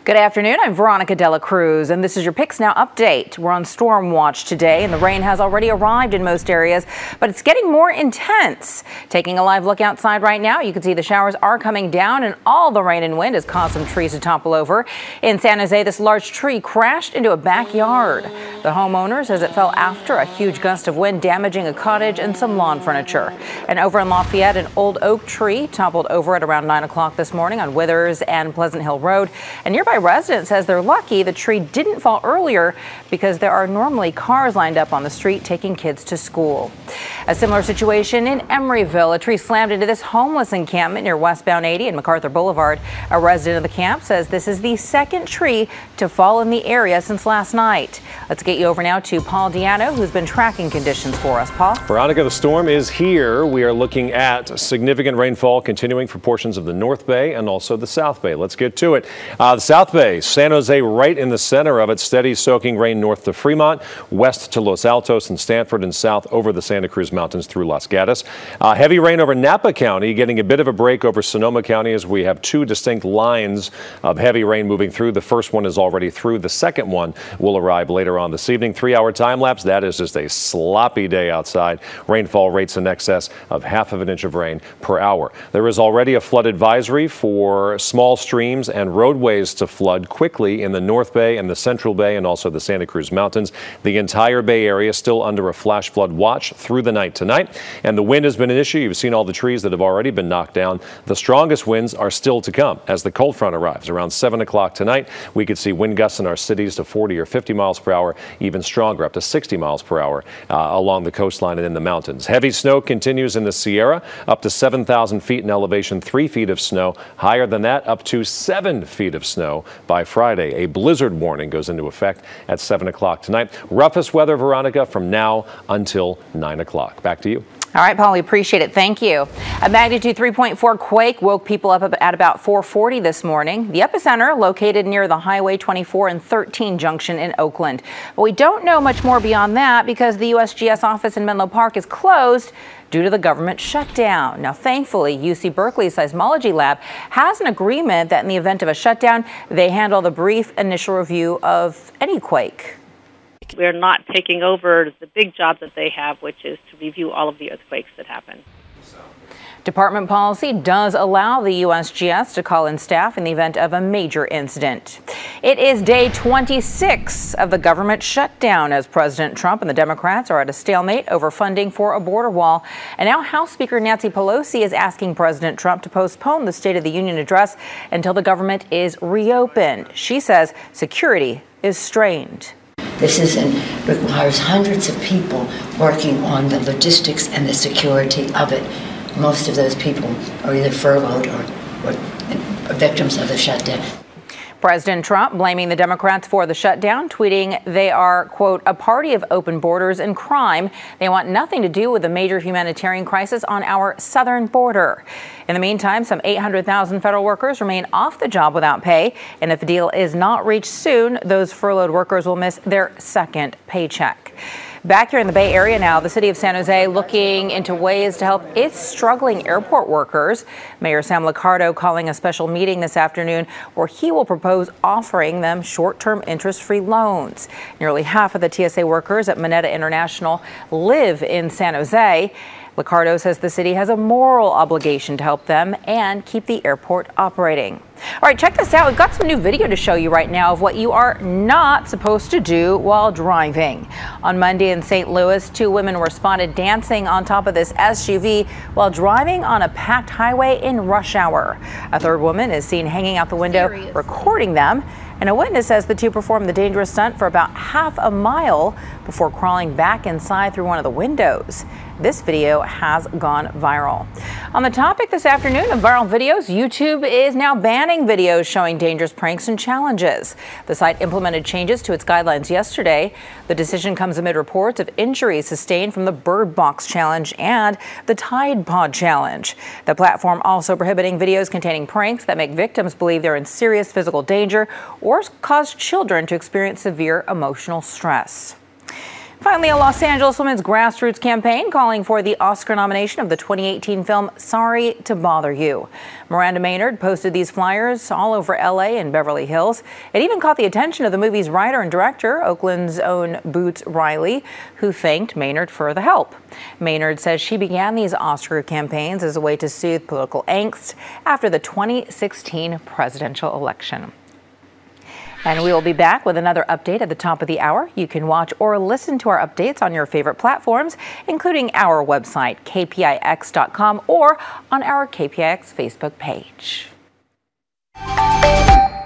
Good afternoon. I'm Veronica Dela Cruz, and this is your Picks Now update. We're on storm watch today, and the rain has already arrived in most areas, but it's getting more intense. Taking a live look outside right now, you can see the showers are coming down, and all the rain and wind has caused some trees to topple over. In San Jose, this large tree crashed into a backyard. The homeowner says it fell after a huge gust of wind, damaging a cottage and some lawn furniture. And over in Lafayette, an old oak tree toppled over at around 9 o'clock this morning on Withers and Pleasant Hill Road. A nearby resident says they're lucky the tree didn't fall earlier because there are normally cars lined up on the street taking kids to school. A similar situation in Emeryville. A tree slammed into this homeless encampment near westbound 80 and MacArthur Boulevard. A resident of the camp says this is the second tree to fall in the area since last night. Let's get you over now to Paul Diano, who's been tracking conditions for us. Paul? Veronica, the storm is here. We are looking at significant rainfall continuing for portions of the North Bay and also the South Bay. Let's get to it. The South Bay, San Jose right in the center of it. Steady soaking rain north to Fremont, west to Los Altos and Stanford, and south over the Santa Cruz Mountains through Los Gatos. Heavy rain over Napa County, getting a bit of a break over Sonoma County as we have two distinct lines of heavy rain moving through. The first one is already through. The second one will arrive later on this evening. 3-hour time lapse. That is just a sloppy day outside. Rainfall rates in excess of ½ of an inch of rain per hour. There is already a flood advisory for small streams and roadways to flood quickly in the North Bay and the Central Bay and also the Santa Cruz Mountains. The entire Bay Area still under a flash flood watch through the night tonight. And the wind has been an issue. You've seen all the trees that have already been knocked down. The strongest winds are still to come as the cold front arrives. Around 7 o'clock tonight, we could see wind gusts in our cities to 40 or 50 miles per hour, even stronger, up to 60 miles per hour along the coastline and in the mountains. Heavy snow continues in the Sierra, up to 7,000 feet in elevation, 3 feet of snow. Higher than that, up to 7 feet of snow by Friday. A blizzard warning goes into effect at 7 o'clock tonight. Roughest weather, Veronica, from now until 9 o'clock. Back to you. All right, Paul, we appreciate it. Thank you. A magnitude 3.4 quake woke people up at about 4:40 this morning. The epicenter located near the Highway 24 and 13 junction in Oakland. But we don't know much more beyond that because the USGS office in Menlo Park is closed due to the government shutdown. Now, thankfully, UC Berkeley's seismology lab has an agreement that in the event of a shutdown, they handle the brief initial review of any quake. We're not taking over the big job that they have, which is to review all of the earthquakes that happen. Department policy does allow the USGS to call in staff in the event of a major incident. It is day 26 of the government shutdown as President Trump and the Democrats are at a stalemate over funding for a border wall. And now House Speaker Nancy Pelosi is asking President Trump to postpone the State of the Union address until the government is reopened. She says security is strained. This requires hundreds of people working on the logistics and the security of it. Most of those people are either furloughed or victims of the shutdown. President Trump blaming the Democrats for the shutdown, tweeting they are, quote, a party of open borders and crime. They want nothing to do with the major humanitarian crisis on our southern border. In the meantime, some 800,000 federal workers remain off the job without pay. And if a deal is not reached soon, those furloughed workers will miss their second paycheck. Back here in the Bay Area now, the city of San Jose looking into ways to help its struggling airport workers. Mayor Sam Liccardo calling a special meeting this afternoon where he will propose offering them short-term interest-free loans. Nearly half of the TSA workers at Mineta International live in San Jose. Liccardo says the city has a moral obligation to help them and keep the airport operating. All right, check this out. We've got some new video to show you right now of what you are not supposed to do while driving. On Monday in St. Louis, 2 women were spotted dancing on top of this SUV while driving on a packed highway in rush hour. A third woman is seen hanging out the window, recording them. And a witness says the two performed the dangerous stunt for about half a mile before crawling back inside through one of the windows. This video has gone viral. On the topic this afternoon of viral videos, YouTube is now banning videos showing dangerous pranks and challenges. The site implemented changes to its guidelines yesterday. The decision comes amid reports of injuries sustained from the Bird Box Challenge and the Tide Pod Challenge. The platform also prohibiting videos containing pranks that make victims believe they're in serious physical danger or cause children to experience severe emotional stress. Finally, a Los Angeles women's grassroots campaign calling for the Oscar nomination of the 2018 film Sorry to Bother You. Miranda Maynard posted these flyers all over LA and Beverly Hills. It even caught the attention of the movie's writer and director, Oakland's own Boots Riley, who thanked Maynard for the help. Maynard says she began these Oscar campaigns as a way to soothe political angst after the 2016 presidential election. And we will be back with another update at the top of the hour. You can watch or listen to our updates on your favorite platforms, including our website, kpix.com, or on our KPIX Facebook page.